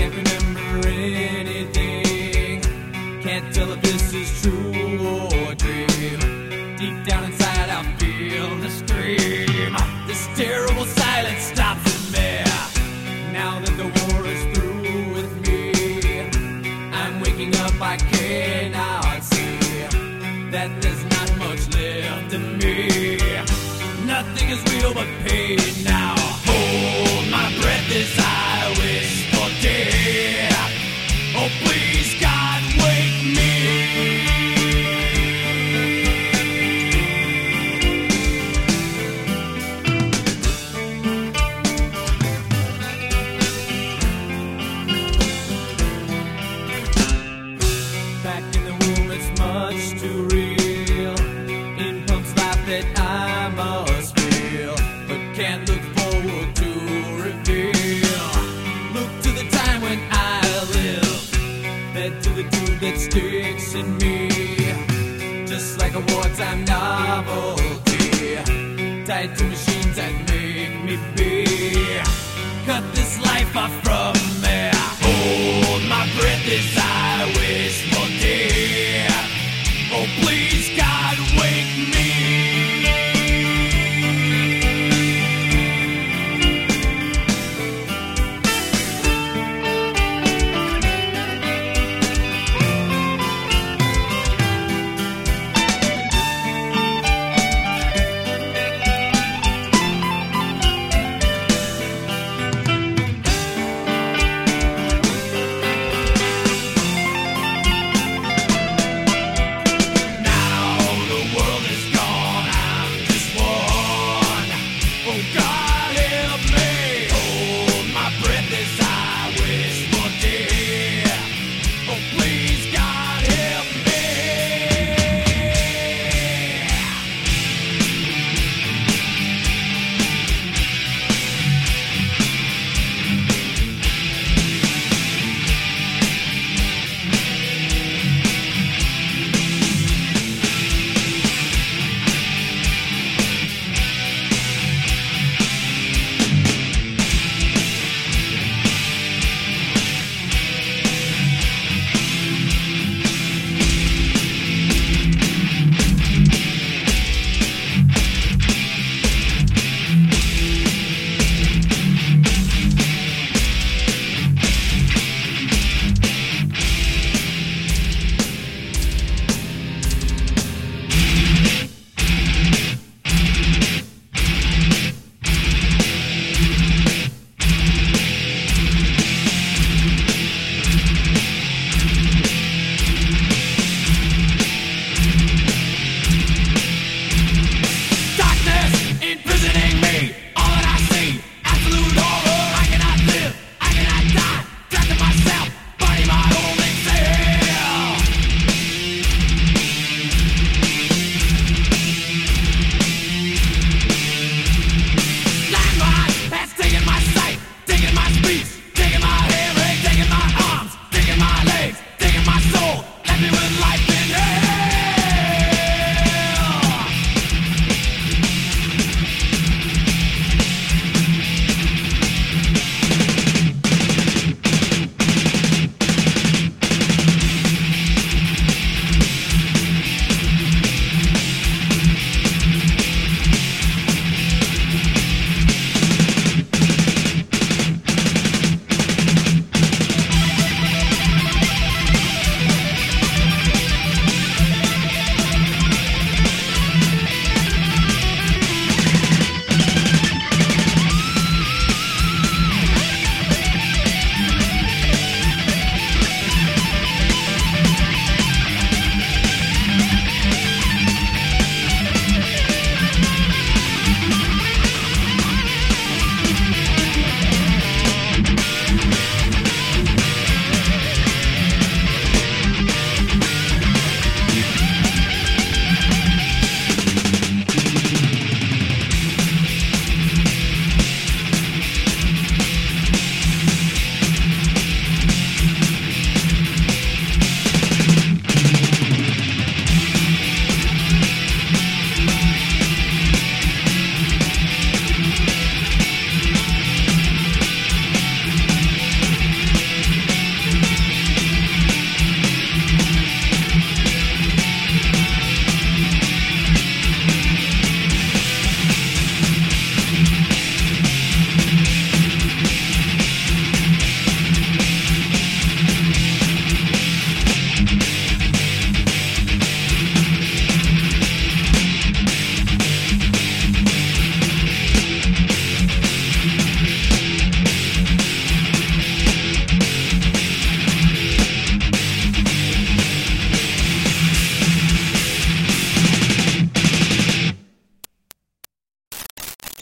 can't remember anything. Can't tell if this is true or a dream. Deep down inside I feel the scream. This terrible silence stops in me. Now that the war is through with me, I'm waking up, I cannot see that there's not much left of me. Nothing is real but pain now. Hold my breath as I wish for death. Oh please God, wake me. Back in the womb, it's much too real. In pumps life that I must feel, but can't look forward to reveal. Look to the time when I live, fed to the tube that sticks in me, just like a wartime novelty, tied to machine.